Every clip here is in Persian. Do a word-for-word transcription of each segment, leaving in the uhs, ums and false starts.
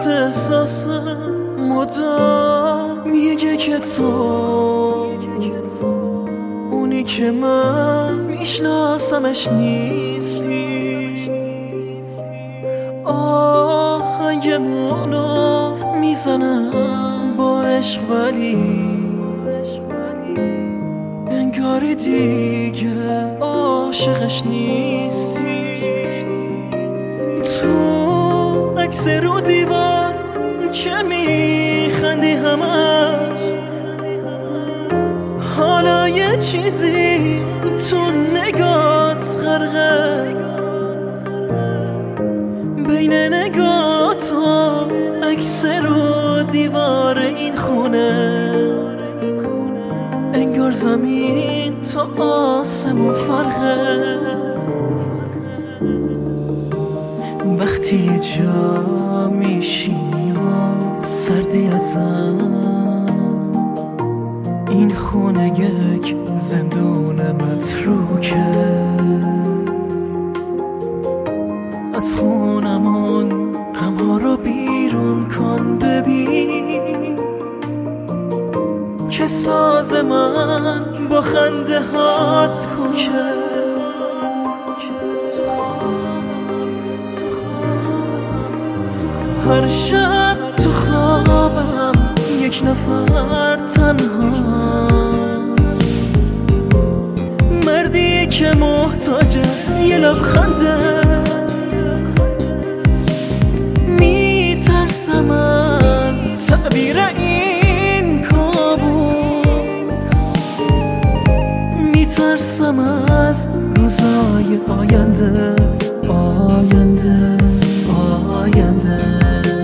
وقت احساسم مدام میگه که تو اونی که من میشناسمش نیستی. آهنگمونو میزنم با عشق ولی انگاری دیگه عاشقش نیستی. تو عکس رو دیوار چه میخندی همش، حالا یه چیزی تو نگات غرقه، بین نگات و عکس رو دیوار این خونه انگار زمین تا آسمون فرقه. وقتی یه جا میشینی و سردی ازم، این خونه یک زندون متروکه. از خونمون غمها رو بیرون کن، ببین که ساز من با خنده هات کوچه. هر شب تو خوابم یک نفر تنهاست، مردی که محتاج یه لبخنده. میترسم از تعبیر این کابوس، میترسم از روزای آینده آینده آینده.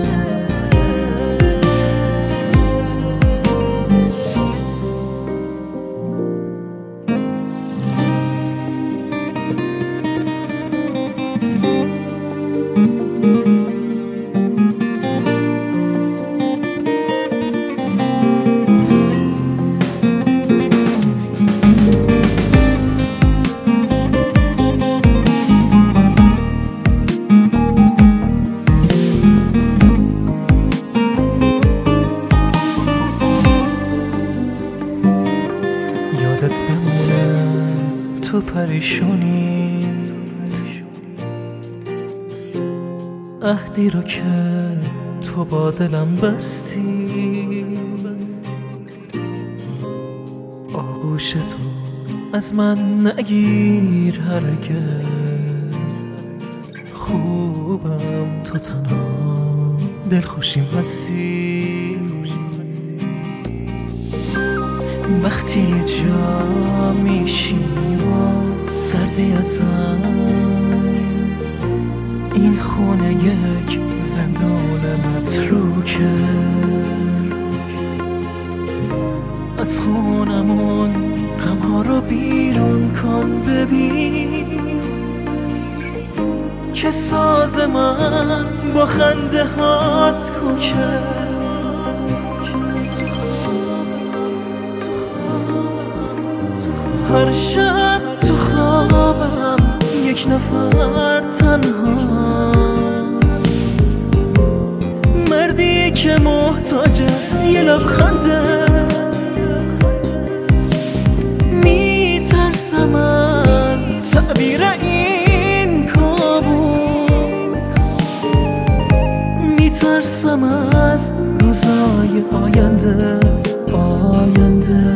بمونه تو پریشونی، عهدی رو که تو با دلم بستی. آغوش تو از من نگیر هرگز، خوبم تو تنها دلخوشیم هستی. وقتی یه جا میشینی و سردی ازم، این خونه یک زندون متروکه. از خونمون غمها رو بیرون کن، ببین که ساز من با خنده هات کوچه. هر شب تو خوابم یک نفر تنهاست، مردی که محتاج یه لبخنده. میترسم از تعبیر این کابوس، میترسم از روزای آینده آینده.